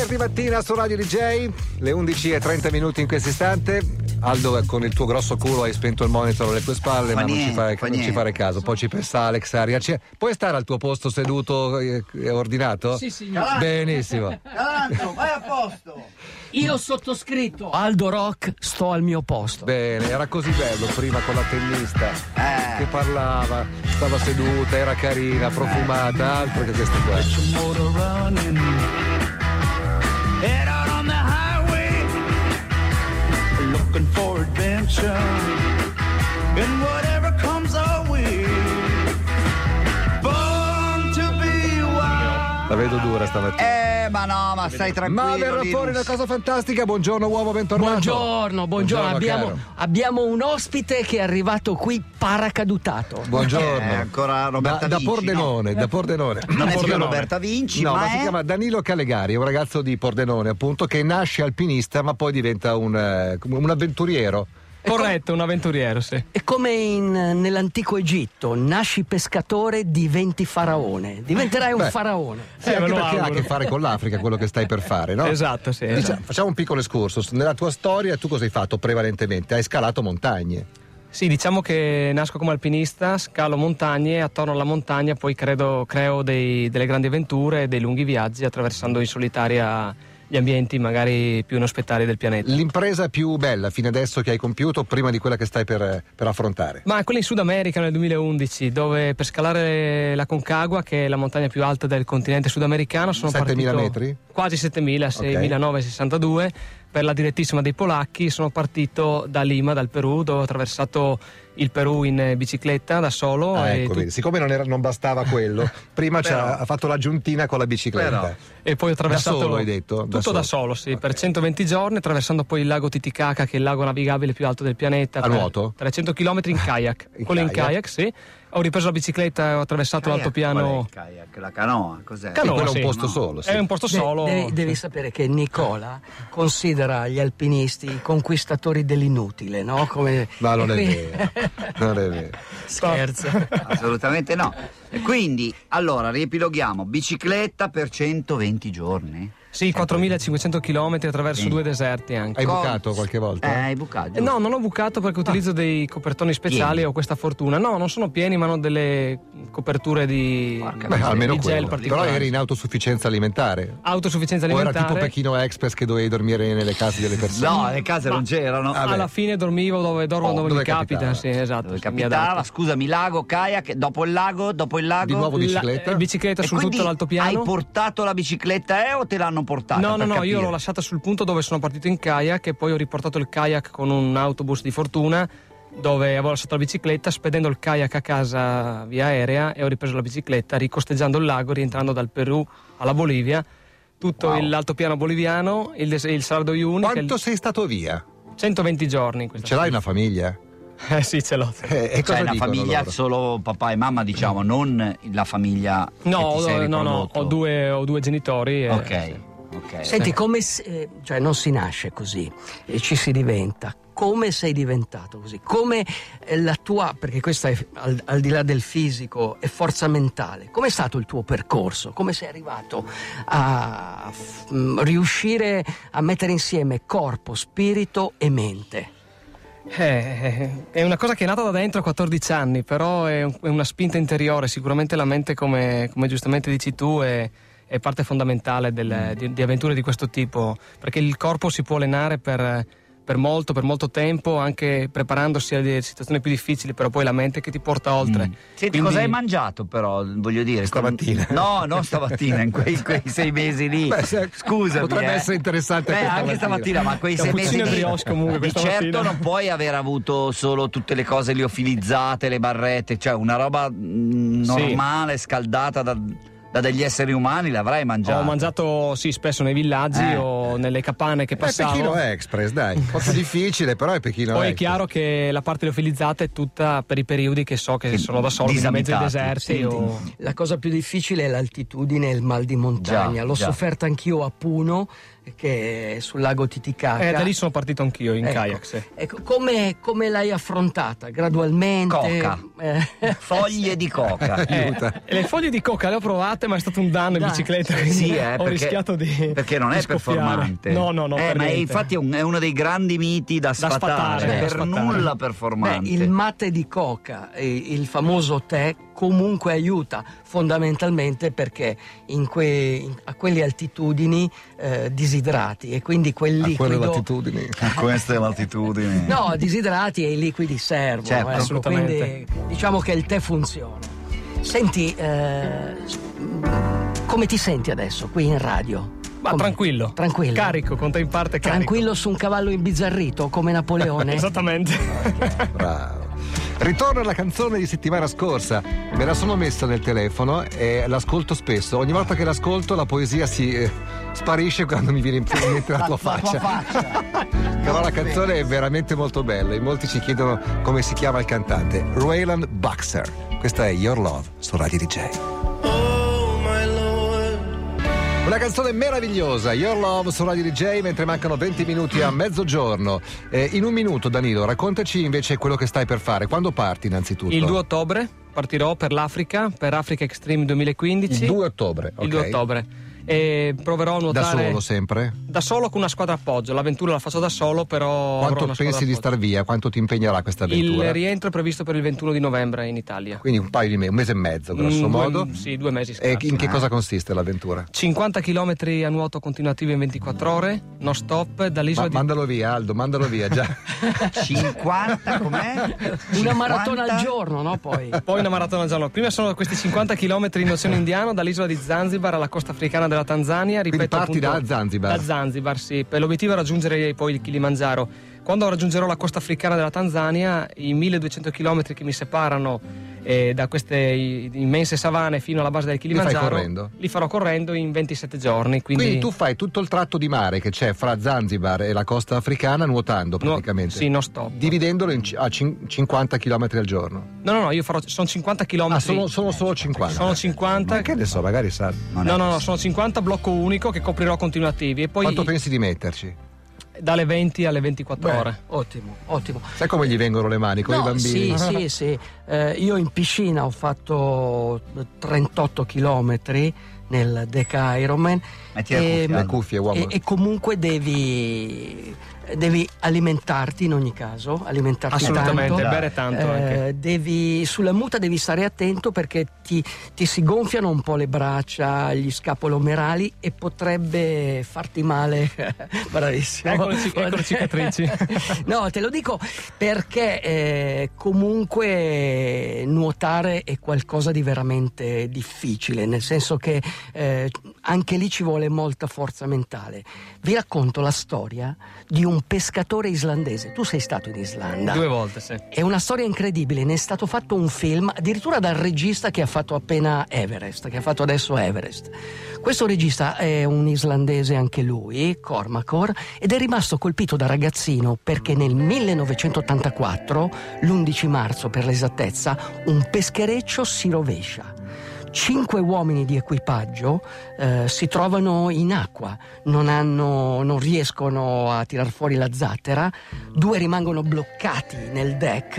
venerdì mattina su Radio DJ, le 11:30 in questo istante. Aldo, con il tuo grosso culo hai spento il monitor alle tue spalle, ma non ci fare caso. Poi ci pensa Alex Aria. Puoi stare al tuo posto seduto ordinato? Sì, signore. Benissimo. Galanto, vai a posto. Io sottoscritto Aldo Rock, sto al mio posto. Bene, era così bello prima con la tennista che parlava, stava seduta, era carina, profumata, altro che questo qua. Head out on the highway, looking for adventure, and whatever comes our way, born to be wild. La vedo dura stamattina. Ma no, ma stai tranquillo. Ma verrà fuori una cosa fantastica. Buongiorno uomo, bentornato. Buongiorno. Abbiamo un ospite che è arrivato qui paracadutato. Buongiorno. Ancora Roberta da Vinci, Pordenone, no? da Pordenone. Non è più Roberta Vinci, no, ma è... si chiama Danilo Calegari, è un ragazzo di Pordenone, appunto, che nasce alpinista, ma poi diventa un avventuriero. Corretto, un avventuriero, sì. È come nell'antico Egitto, nasci pescatore, diventi faraone. Diventerai un faraone. Sì, anche perché ha a che fare con l'Africa, quello che stai per fare, no? Esatto, sì. Esatto. Facciamo un piccolo excursus. Nella tua storia tu cosa hai fatto prevalentemente? Hai scalato montagne. Sì, diciamo che nasco come alpinista, scalo montagne, attorno alla montagna poi creo delle grandi avventure, dei lunghi viaggi attraversando in solitaria gli ambienti magari più inospettati del pianeta. L'impresa più bella fino adesso che hai compiuto prima di quella che stai per affrontare? Ma quella in Sud America nel 2011, dove per scalare la Concagua, che è la montagna più alta del continente sudamericano, sono 7.000 metri? Quasi 7.000, 6.962, per la direttissima dei polacchi. Sono partito da Lima, dal Perù, dove ho attraversato il Perù in bicicletta da solo. Ecco, siccome non bastava quello, prima ha fatto l'aggiuntina con la bicicletta. E poi ho attraversato da solo, hai detto? Tutto da solo, sì, okay. Per 120 giorni, attraversando poi il lago Titicaca, che è il lago navigabile più alto del pianeta. A nuoto? 300 km in kayak. In kayak, sì. Ho ripreso la bicicletta e ho attraversato l'altopiano. Qual è il kayak? La canoa, cos'è? Canoa, quello sì. è un posto solo. Sì. È un posto solo. Devi sapere che Nicola considera gli alpinisti i conquistatori dell'inutile, no? Come... Ma non è vero. Non è vero. Scherzo. Assolutamente no. E quindi, allora, riepiloghiamo. Bicicletta per 120 giorni? Sì, 4.500 km attraverso 2 deserti anche. Hai bucato qualche volta? Hai bucato? No, non ho bucato perché utilizzo dei copertoni speciali, ho questa fortuna. No, non sono pieni, ma hanno delle coperture di almeno di gel quello. Però eri in autosufficienza alimentare. Autosufficienza O alimentare. era tipo Pechino Express che dovevi dormire nelle case delle persone? No, le case non c'erano. Alla fine dormivo dove mi capita. Sì, esatto. Dove capitava, scusami, lago, kayak, dopo il lago. Di nuovo bicicletta? Bicicletta su tutto l'altopiano. Hai portato la bicicletta o te l'hanno portata? No, io l'ho lasciata sul punto dove sono partito in kayak e poi ho riportato il kayak con un autobus di fortuna dove avevo lasciato la bicicletta, spedendo il kayak a casa via aerea, e ho ripreso la bicicletta ricosteggiando il lago, rientrando dal Perù alla Bolivia, tutto l'altopiano boliviano, il Salar de Uyuni. Quanto sei stato via? 120 giorni. Ce l'hai una famiglia? Sì, ce l'ho. E cioè una famiglia loro? Solo papà e mamma, diciamo, non la famiglia. No, ho due genitori. Ok. Senti, come cioè non si nasce così, ci si diventa. Come sei diventato così? Come la tua, perché questa è al di là del fisico, è forza mentale. Com'è stato il tuo percorso? Come sei arrivato a riuscire a mettere insieme corpo, spirito e mente? È una cosa che è nata da dentro a 14 anni, però è una spinta interiore. Sicuramente la mente, come giustamente dici tu, è parte fondamentale di avventure di questo tipo, perché il corpo si può allenare per molto tempo, anche preparandosi a situazioni più difficili, però poi la mente che ti porta oltre. Senti, cosa hai mangiato però, voglio dire? Stamattina. No, non stamattina, in quei 6 mesi lì. Scusami. Potrebbe essere interessante anche stamattina, ma quei 6 mesi lì. Comunque, di certo non puoi aver avuto solo tutte le cose liofilizzate, le barrette, cioè una roba normale, scaldata da degli esseri umani, l'avrai mangiato? Ho mangiato spesso nei villaggi o nelle capanne che passavo. È Pechino Express, dai, un po' più difficile, però è Pechino Poi Express. È chiaro che la parte liofilizzata è tutta per i periodi che so che sono da solo, in mezzo ai deserti. La cosa più difficile è l'altitudine e il mal di montagna. L'ho sofferta anch'io a Puno, che è sul lago Titicaca. Da lì sono partito anch'io in kayak. Sì. Ecco, come l'hai affrontata? Gradualmente? Coca. Foglie di coca. Le foglie di coca le ho provate forte, ma è stato un danno in bicicletta. Sì, ho rischiato di perché non di è scoppiare. performante. No, per ma niente. infatti è uno dei grandi miti da sfatare. da Per sfatare. nulla performante. Il mate di coca, il famoso tè, comunque aiuta fondamentalmente perché a quelle altitudini disidrati, e quindi quel A quelle liquido latitudini. A queste latitudini. no, disidrati e i liquidi servono, Certo, ecco, assolutamente. quindi diciamo che il tè funziona. Senti, come ti senti adesso qui in radio? Ma tranquillo. Carico, con te in parte carico. Tranquillo su un cavallo imbizzarrito come Napoleone? Esattamente. Bravo. Ritorno alla canzone di settimana scorsa. Me la sono messa nel telefono e l'ascolto spesso. Ogni volta che l'ascolto la poesia si sparisce quando mi viene in mente la tua faccia. Però la canzone è veramente molto bella. In molti ci chiedono come si chiama il cantante. Raylan Buxer. Questa è Your Love su Radio DJ. Una canzone meravigliosa, Your Love su Radio DJ, mentre mancano 20 minuti a mezzogiorno. In un minuto, Danilo, raccontaci invece quello che stai per fare. Quando parti innanzitutto? Il 2 ottobre partirò per l'Africa, per Africa Extreme 2015. Il 2 ottobre, ok. Il 2 ottobre. E proverò a nuotare. Da solo sempre? Da solo con una squadra appoggio. L'avventura la faccio da solo, però. Quanto pensi di star via? Quanto ti impegnerà questa avventura? Il rientro è previsto per il 21 di novembre in Italia. Quindi un paio di mesi, un mese e mezzo, grosso modo. Sì, 2 mesi. E scarsi. in che cosa consiste l'avventura? 50 km a nuoto continuativo in 24 ore, non stop, dall'isola di. Mandalo via, Aldo, mandalo via già. 50 com'è? Una maratona al giorno, no? Poi Una maratona al giorno. Prima sono questi 50 km in Oceano Indiano, dall'isola di Zanzibar alla costa africana della Tanzania. Quindi parti appunto, da Zanzibar? Da Zanzibar, sì. L'obiettivo è raggiungere poi il Kilimangiaro. Quando raggiungerò la costa africana della Tanzania, i 1200 km che mi separano da queste immense savane fino alla base del Kilimangiaro, li farò correndo in 27 giorni. Quindi tu fai tutto il tratto di mare che c'è fra Zanzibar e la costa africana nuotando praticamente? Sì, non stop. Dividendolo a 50 km al giorno? No, io sono 50 km. Ah, sono solo 50? Sono 50. Ma che ne so, magari sa. No, sono 50 blocco unico che coprirò continuativi. E poi quanto pensi di metterci? Dalle 20 alle 24 ore. Ottimo. Sai come gli vengono le mani con i bambini? Sì. Io in piscina ho fatto 38 chilometri nel Deca Ironman. Metti le cuffie, uomo. E comunque devi alimentarti in ogni caso, assolutamente, tanto. Bere tanto anche. Sulla muta devi stare attento perché ti si gonfiano un po' le braccia, gli scapolomerali e potrebbe farti male. Bravissimo. Ecco le cicatrici. No, te lo dico perché comunque nuotare è qualcosa di veramente difficile, nel senso che anche lì ci vuole molta forza mentale. Vi racconto la storia di un pescatore islandese. Tu sei stato in Islanda? 2 volte, sì. È una storia incredibile, ne è stato fatto un film addirittura dal regista che ha fatto appena Everest, che ha fatto adesso Everest. Questo regista è un islandese anche lui, Cormacor, ed è rimasto colpito da ragazzino perché nel 1984, l'11 marzo per l'esattezza, un peschereccio si rovescia. 5 uomini di equipaggio si trovano in acqua, non riescono a tirar fuori la zattera, 2 rimangono bloccati nel deck,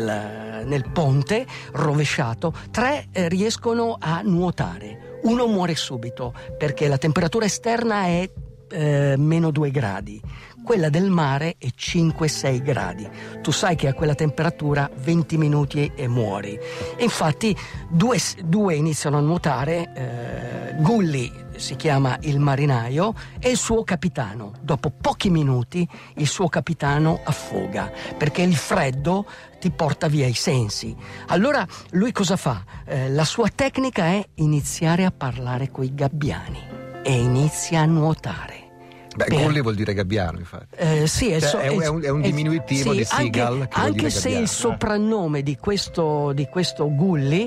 nel ponte rovesciato, 3 riescono a nuotare, 1 muore subito perché la temperatura esterna è meno 2 gradi. Quella del mare è 5-6 gradi. Tu sai che a quella temperatura 20 minuti e muori. E infatti due iniziano a nuotare, Gulli si chiama il marinaio e il suo capitano. Dopo pochi minuti il suo capitano affoga perché il freddo ti porta via i sensi. Allora lui cosa fa? La sua tecnica è iniziare a parlare coi gabbiani e inizia a nuotare. Gulli vuol dire gabbiano, infatti. Sì, è un diminutivo sì, di seagull. Anche se il soprannome di questo Gulli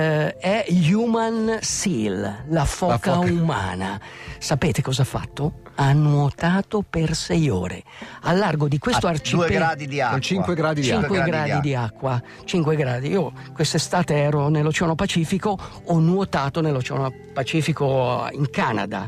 è Human Seal, la foca umana. Sapete cosa ha fatto? Ha nuotato per 6 ore al largo di questo arcipelago. 2 gradi di acqua. 5 gradi di acqua. 5 gradi di acqua. 5 gradi. Io quest'estate ero nell'Oceano Pacifico, ho nuotato nell'Oceano Pacifico in Canada.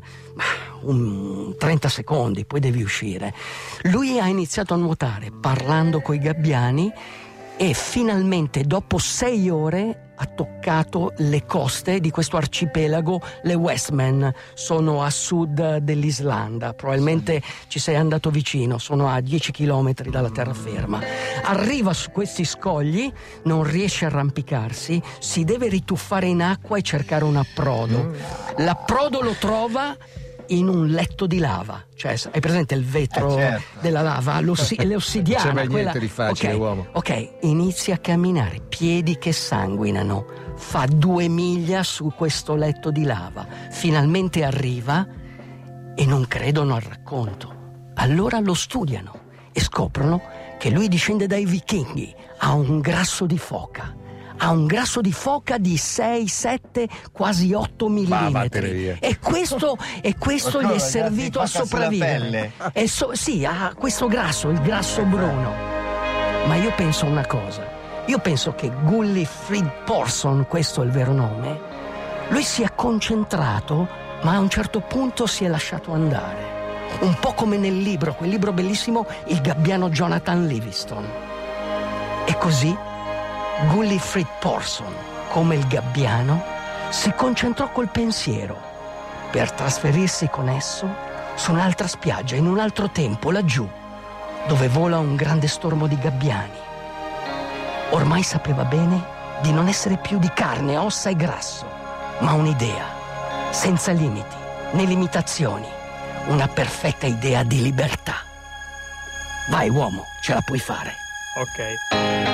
30 secondi, poi devi uscire. Lui ha iniziato a nuotare parlando coi gabbiani e finalmente dopo 6 ore ha toccato le coste di questo arcipelago, le Westmen. Sono a sud dell'Islanda, probabilmente ci sei andato vicino, sono a 10 chilometri dalla terraferma. Arriva su questi scogli, non riesce a arrampicarsi, si deve rituffare in acqua e cercare un approdo. L'approdo lo trova in un letto di lava, cioè hai presente il vetro della lava, l'ossidiana, non c'è mai niente di facile, uomo. Ok, inizia a camminare, piedi che sanguinano, fa 2 miglia su questo letto di lava, finalmente arriva e non credono al racconto. Allora lo studiano e scoprono che lui discende dai vichinghi, ha un grasso di foca. Ha un grasso di foca di 6, 7, quasi 8 millimetri. E questo gli è servito a sopravvivere. Sì, ha questo grasso, il grasso bruno. Ma io penso una cosa. Io penso che Gullifrid Porsson, questo è il vero nome, lui si è concentrato, ma a un certo punto si è lasciato andare. Un po' come nel libro, quel libro bellissimo, Il gabbiano Jonathan Livingston. E così Gullifrid Porsson, come il gabbiano, si concentrò col pensiero per trasferirsi con esso su un'altra spiaggia, in un altro tempo, laggiù, dove vola un grande stormo di gabbiani. Ormai sapeva bene di non essere più di carne, ossa e grasso, ma un'idea, senza limiti né limitazioni, una perfetta idea di libertà. Vai uomo, ce la puoi fare. Ok.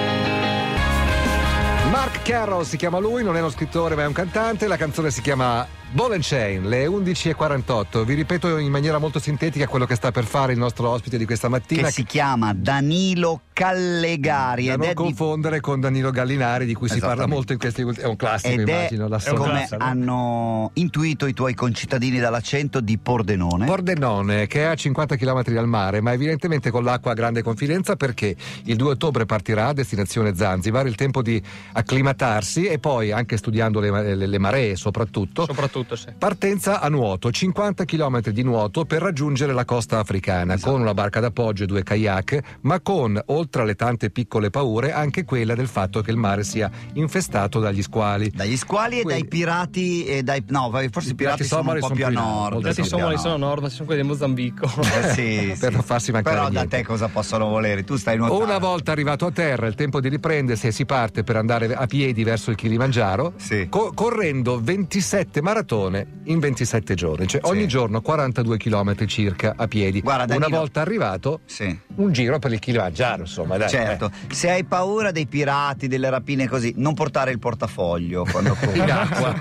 Mark Carroll si chiama lui, non è uno scrittore ma è un cantante. La canzone si chiama Ball and Chain, le 11:48. Vi ripeto in maniera molto sintetica quello che sta per fare il nostro ospite di questa mattina, che si chiama Danilo Callegari. Da non confondere con Danilo Gallinari, di cui si parla molto in questi ultimi. È un classico, immagino. È come hanno intuito i tuoi concittadini dall'accento, di Pordenone. Pordenone, che è a 50 km dal mare, ma evidentemente con l'acqua a grande confidenza, perché il 2 ottobre partirà a destinazione Zanzibar, il tempo di acclimatarsi e poi anche studiando le maree soprattutto sì. Partenza a nuoto, 50 km di nuoto per raggiungere la costa africana, con una barca d'appoggio e 2 kayak, ma con, oltre alle tante piccole paure, anche quella del fatto che il mare sia infestato dagli squali. Dagli squali e dai pirati e dai... No, forse i pirati sono un po' più a nord. I pirati somali sono a nord, ma ci sono quelli del Mozambico. Sì, per non farsi mancare però niente. Da te cosa possono volere? Tu stai nuotando. Una volta arrivato a terra, il tempo di riprendersi e si parte per andare a piedi verso il Kilimangiaro, correndo 27 maratone in 27 giorni, cioè ogni giorno 42 km circa a piedi. Guarda, Danilo, una volta arrivato, un giro per il Kilimangiaro, insomma, dai. Certo, se hai paura dei pirati, delle rapine così, non portare il portafoglio quando corri in acqua.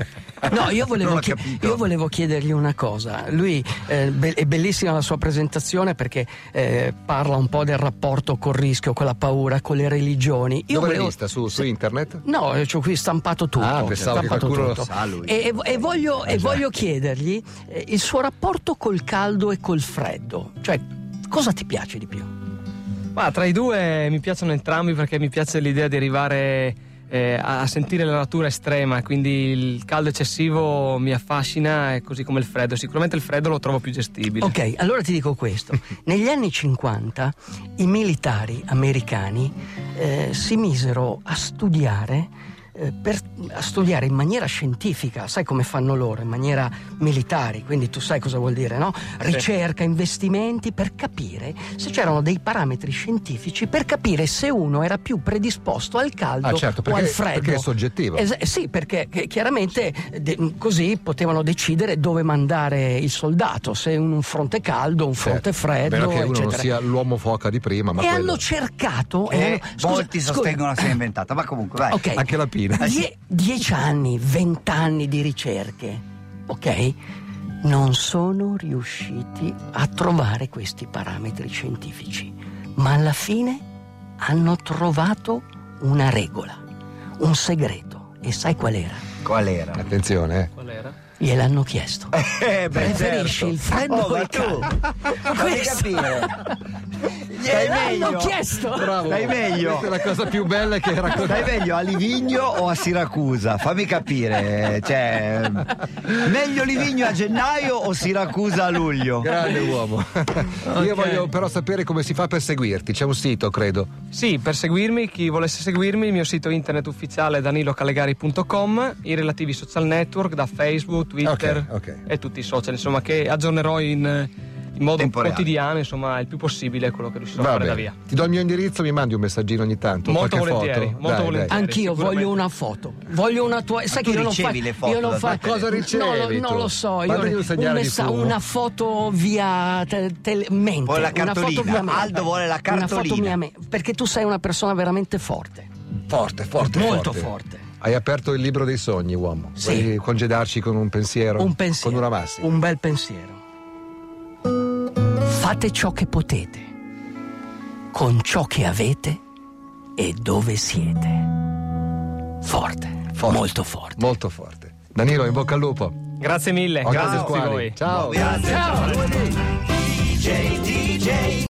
No, io volevo chiedergli una cosa. Lui è bellissima la sua presentazione, perché parla un po' del rapporto col rischio, con la paura, con le religioni. Dove l'hai vista? Su internet? No, c'ho qui stampato tutto. Pensavo che qualcuno lo sa lui. E voglio chiedergli il suo rapporto col caldo e col freddo. Cioè, cosa ti piace di più? Ma tra i due mi piacciono entrambi, perché mi piace l'idea di arrivare a sentire la natura estrema, quindi il caldo eccessivo mi affascina, così come il freddo. Sicuramente il freddo lo trovo più gestibile. Ok, allora ti dico questo. Negli anni 50 i militari americani si misero a studiare in maniera scientifica, sai come fanno loro, in maniera militare, quindi tu sai cosa vuol dire, no? Ricerca, investimenti, per capire se c'erano dei parametri scientifici, per capire se uno era più predisposto al caldo o al freddo. Perché è soggettivo. Sì, perché chiaramente così potevano decidere dove mandare il soldato, se un fronte caldo, un fronte freddo, che uno eccetera. Non sia l'uomo foca di prima, ma hanno cercato molti sostengono sia inventata, ma comunque vai. Okay. Anche la Pina. 10 anni, 20 anni di ricerche, ok? Non sono riusciti a trovare questi parametri scientifici, ma alla fine hanno trovato una regola, un segreto. E sai qual era? Qual era? Attenzione, Qual era? Gliel'hanno chiesto. Preferisci il freddo o il caldo? Fammi capire. Gliel'hanno chiesto. Bravo. Stai meglio. Questa è la cosa più bella che raccontare. Stai meglio a Livigno o a Siracusa? Fammi capire, cioè, meglio Livigno a gennaio o Siracusa a luglio? Grande uomo. Io voglio però sapere come si fa per seguirti. C'è un sito, credo. Sì, per seguirmi, chi volesse seguirmi, il mio sito internet ufficiale è danilocalegari.com, i relativi social network da Facebook, Twitter e tutti i social, insomma, che aggiornerò in modo quotidiano, insomma, il più possibile quello che riuscirò a fare da via. Ti do il mio indirizzo, mi mandi un messaggino ogni tanto. Molto volentieri, foto? molto volentieri. Anch'io voglio una foto. Voglio una tua. Sai che io non ricevi le foto? Io non da cosa ricevi? Non lo so. Una foto via mente. Poi la cartolina. Una foto via mente. Aldo vuole la cartolina. Una foto via mente. Perché tu sei una persona veramente forte. Forte. Molto forte. Hai aperto il libro dei sogni, uomo. Sì. Vuoi congedarci con un pensiero? Un pensiero. Con una massima. Un bel pensiero. Fate ciò che potete, con ciò che avete e dove siete. Forte. Molto forte. Molto forte. Danilo, in bocca al lupo. Grazie mille, grazie a tutti voi. Ciao. Grazie. Ciao. DJ.